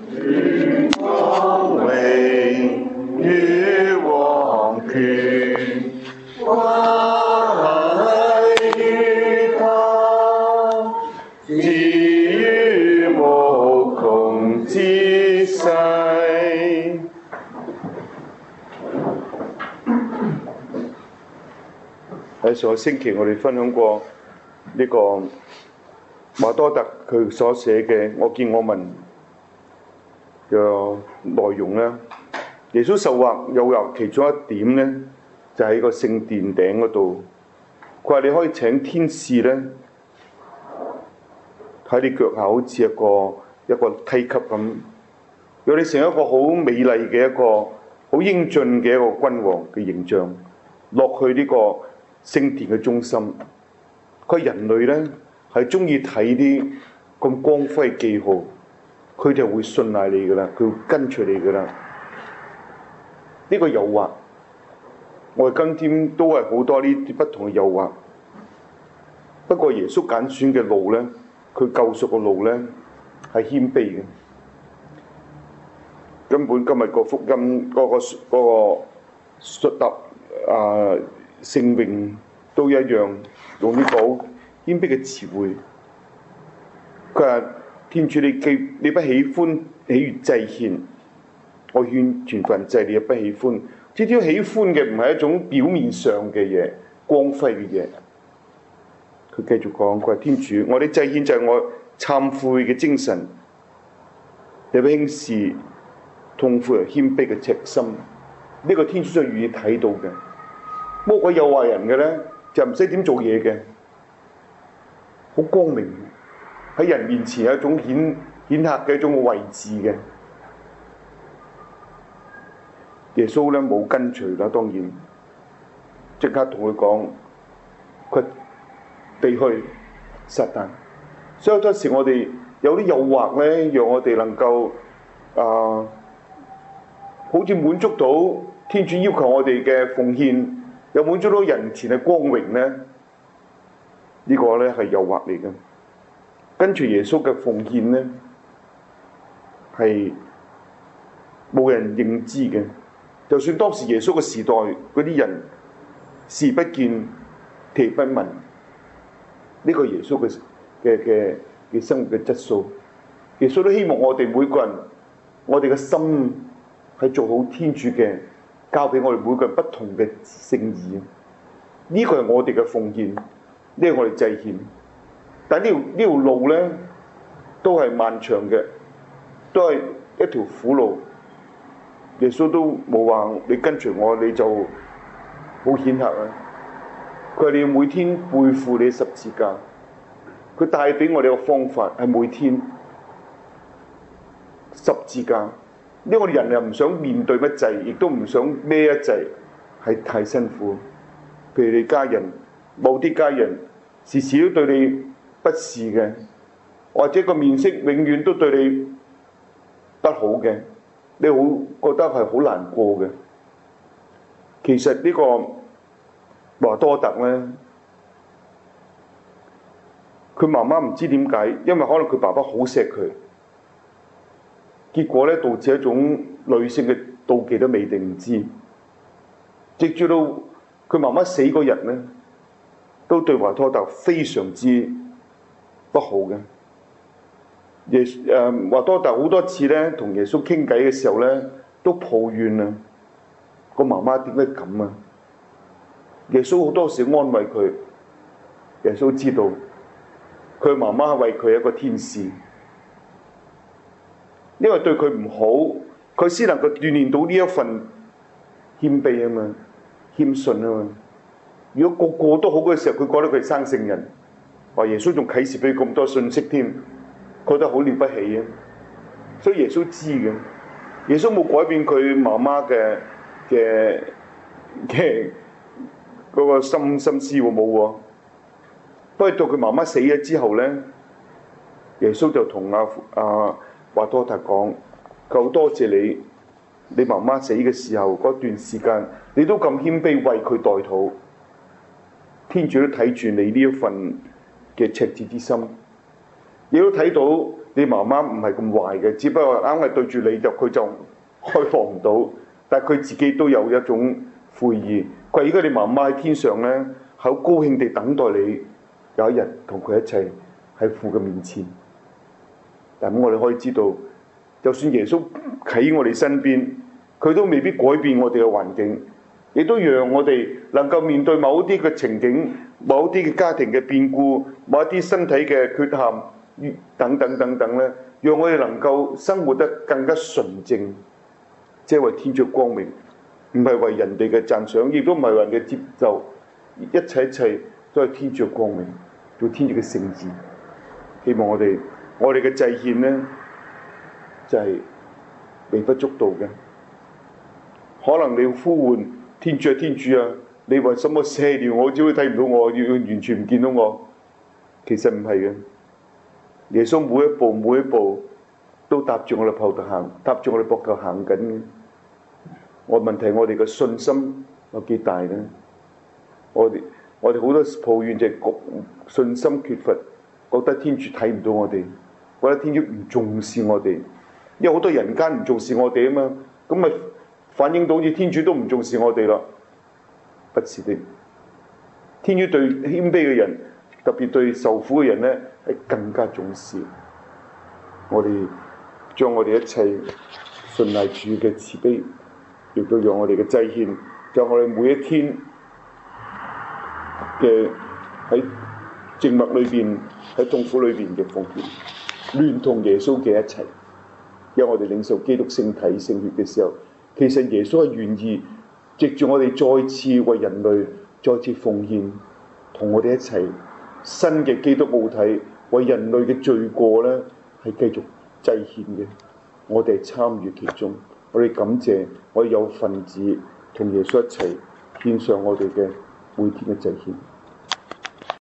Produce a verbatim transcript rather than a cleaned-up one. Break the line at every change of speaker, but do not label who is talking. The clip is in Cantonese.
光榮與王權，歸於他，至於無窮之世。喺上個星期我哋分享過呢個馬多特佢所寫嘅我見我聞嘅內容咧，耶穌受惑誘惑其中一點咧，就喺個聖殿頂嗰度。佢話你可以請天使咧喺你腳下，好似一個一個梯級咁，讓你成一個好美麗嘅一個好英俊嘅一個君王嘅形象落去呢個聖殿嘅中心。佢人類咧係中意睇啲咁光輝記號，佢就會信賴你噶啦，佢會跟隨你噶啦。呢、這個誘惑，我哋今天都係好多呢啲不同嘅誘惑。不過耶穌揀選嘅路咧，佢救贖嘅路咧係謙卑嘅。根本今日個福音嗰、那個嗰、那個述答啊聖詠都一樣，用呢個謙卑嘅詞彙。佢話：天主你既你不喜歡喜悅祭獻，我勸全份祭你又不喜歡。天主喜歡嘅唔係一種表面上嘅嘢，光輝嘅嘢。佢繼續講：佢話天主，我哋祭獻就係我懺悔嘅精神，你不輕視痛苦又謙卑嘅赤心。呢、這個天主就願意睇到嘅。魔鬼誘惑人嘅咧，就唔使點做嘢嘅，好光明喺人面前有一種顯顯赫嘅一種位置嘅。耶穌咧冇跟隨啦，當然即刻同佢講：佢避去撒旦。所以好多時我哋有啲誘惑咧，讓我哋能夠啊、呃，好似滿足到天主要求我哋嘅奉獻，又滿足到人前嘅光榮咧。呢、這個咧係誘惑嚟嘅。跟住耶穌嘅奉獻咧，係冇人認知嘅。就算當時耶穌嘅時代，嗰啲人視不見、聽不聞，呢、這個耶穌嘅嘅嘅嘅生活嘅質素，耶穌都希望我哋每個人，我哋嘅心係做好天主嘅，交俾我哋每個人不同嘅聖意。呢、這個係我哋嘅奉獻，呢、這個我哋祭獻。但係呢條呢條路咧，都係漫長嘅，都係一條苦路。耶穌都冇話你跟隨我你就好顯赫啊！佢話你要每天背負你十字架。佢帶俾我哋嘅方法係每天十字架。呢個人又唔想面對乜滯，亦都唔想孭一滯，係太辛苦。譬如你家人，某啲家人時時都對你不是嘅，或者個面色永遠都對你不好嘅，你好覺得係好難過嘅。其實呢個馬多特咧，佢媽媽唔知點解，因為可能佢爸爸好錫佢，結果咧導致一種女性嘅妒忌都未定，唔知。直至到佢媽媽死嗰日咧，都對馬多特非常之不好嘅。耶誒馬多特好多次咧同耶穌傾偈嘅時候咧，都抱怨啊，個媽媽點解咁啊？耶穌好多時安慰佢，耶穌知道佢媽媽為佢一個天使，因為對佢唔好，佢先能夠鍛鍊到呢一份謙卑啊嘛，謙遜啊嘛。如果個個都好嘅時候，佢覺得佢係生聖人，話耶穌仲啟示俾佢咁多信息添，覺得好了不起啊！所以耶穌知嘅，耶穌冇改變佢媽媽嘅嘅嘅嗰個心心思喎，冇喎。不過到佢媽媽死咗之後咧，耶穌就同阿阿馬多特講：夠多謝你，你媽媽死嘅時候嗰段時間，你都咁謙卑為佢代禱。天主都睇住你呢一份嘅赤子之心，亦都睇到你媽媽唔係咁壞嘅，只不過啱係對住你就佢就開放唔到，但係佢自己都有一種悔意。佢話：而家你媽媽喺天上咧，好高興地等待你有一日同佢一齊喺父嘅面前。但係我哋可以知道，就算耶穌喺我哋身邊，佢都未必改變我哋嘅環境，亦都讓我哋能夠面對某啲嘅情景、某啲嘅家庭嘅變故、某一啲身體嘅缺陷等等等等咧，讓我哋能夠生活得更加純正，即係為天主光明，唔係為人哋嘅讚賞，亦都唔係為人嘅接受，一切一切都係天主光明，做天主嘅聖旨。希望我哋我哋嘅祭獻呢，就係、是、微不足道嘅。可能你要呼喚天主啊，天主啊，你為什麼赦了我？只會睇唔到我，要完全唔見到我。其實唔係嘅，耶穌每一步每一步都搭住我哋膊頭行，搭住我哋膊頭行緊嘅。我問題我哋嘅信心有幾大呢？我哋我哋好多抱怨就係信心缺乏，覺得天主睇唔到我哋，覺得天主唔重視我哋，因為好多人間唔重視我哋啊嘛，咁咪反映到好似天主都唔重視我哋啦。不是的，天主對謙卑嘅人，特別對受苦嘅人呢，係更加重視。我哋將我哋一切信賴主嘅慈悲，亦都讓我哋嘅祭獻，將我哋每一天嘅喺靜默裏邊、喺痛苦裏邊嘅奉獻，聯同耶穌嘅一齊。因為我哋領受基督聖體聖血嘅時候，其實耶穌係願意藉住我哋再次為人類再次奉獻，同我哋一齊新嘅基督奧體，為人類嘅罪過呢係繼續祭獻嘅。我哋參與其中，我哋感謝我哋有份子同耶穌一齊獻上我哋嘅每天嘅祭獻。